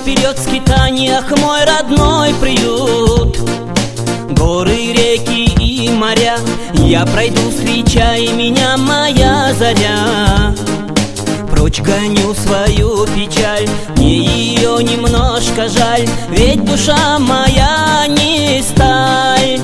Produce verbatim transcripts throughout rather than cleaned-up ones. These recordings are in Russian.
вперед в скитаниях мой родной приют. Горы, реки и моря я пройду, встречай меня, моя заря. Прочь гоню свою печаль, мне ее немножко жаль, ведь душа моя не сталь.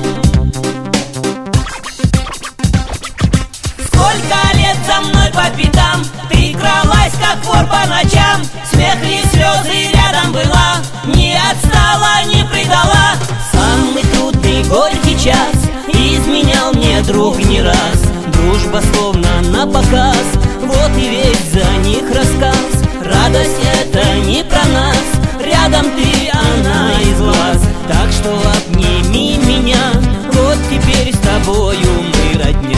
Сколько лет за мной по пятам ты кралась, как вор по ночам, смех и слезы рядом была, не отстала, не предала. Самый трудный горький час изменял мне друг не раз. Дружба словно на показ, вот и весь за них рассказ. Радость это не про нас, рядом ты, она из глаз. Так что обними меня, вот теперь с тобою мы родня.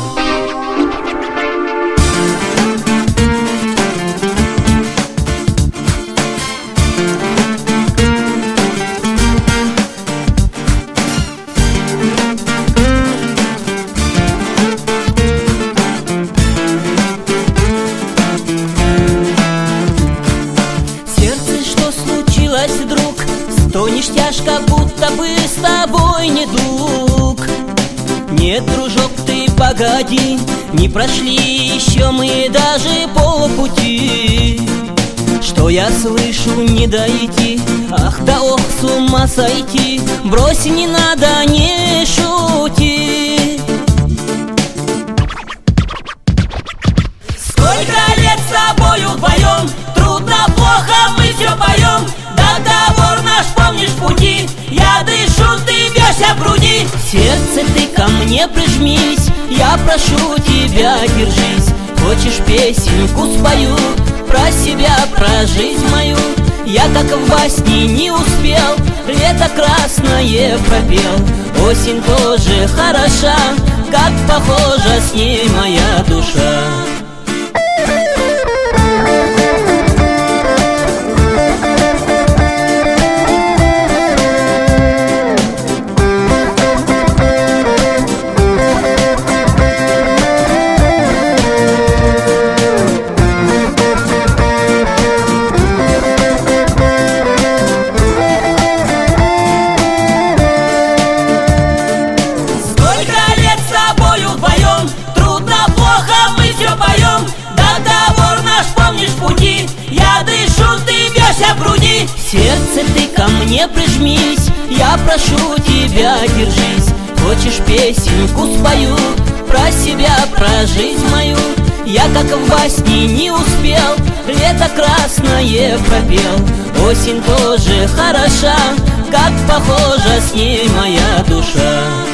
Друг, стонешь тяжко, будто бы с тобой недуг. Нет, дружок, ты погоди, не прошли еще мы даже полпути. Что я слышу, не дойти, ах да ох, с ума сойти. Брось, не надо, не шути. Сколько лет с тобою вдвоем, трудно, плохо, мы все поем. Договор наш помнишь в пути, я дышу, ты бьешься в груди. В сердце ты ко мне прижмись, я прошу тебя, держись. Хочешь, песенку спою про себя, про жизнь мою? Я как в басне не успел, лето красное пропел. Осень тоже хороша, как похожа с ней моя душа. В груди. В сердце ты ко мне прижмись, я прошу тебя, держись. Хочешь, песенку спою про себя, про жизнь мою? Я как в басне не успел, лето красное пропел. Осень тоже хороша, как похожа с ней моя душа.